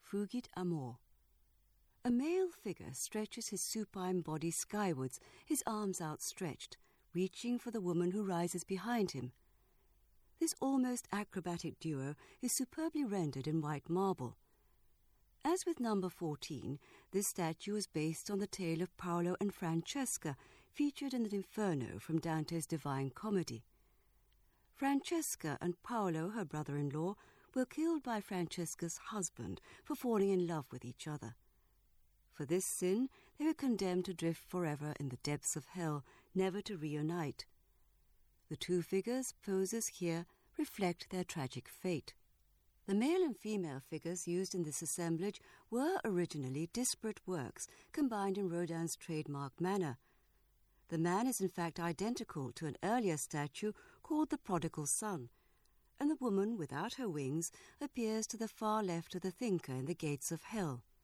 Fugit Amor. A male figure stretches his supine body skywards, his arms outstretched, reaching for the woman who rises behind him. This almost acrobatic duo is superbly rendered in white marble. As with number 14, this statue is based on the tale of Paolo and Francesca, featured in the Inferno from Dante's Divine Comedy. Francesca and Paolo, her brother-in-law, were killed by Francesca's husband for falling in love with each other. For this sin, they were condemned to drift forever in the depths of hell, never to reunite. The two figures' poses here reflect their tragic fate. The male and female figures used in this assemblage were originally disparate works combined in Rodin's trademark manner. The man is in fact identical to an earlier statue called the Prodigal Son, and the woman without her wings appears to the far left of the thinker in the Gates of Hell.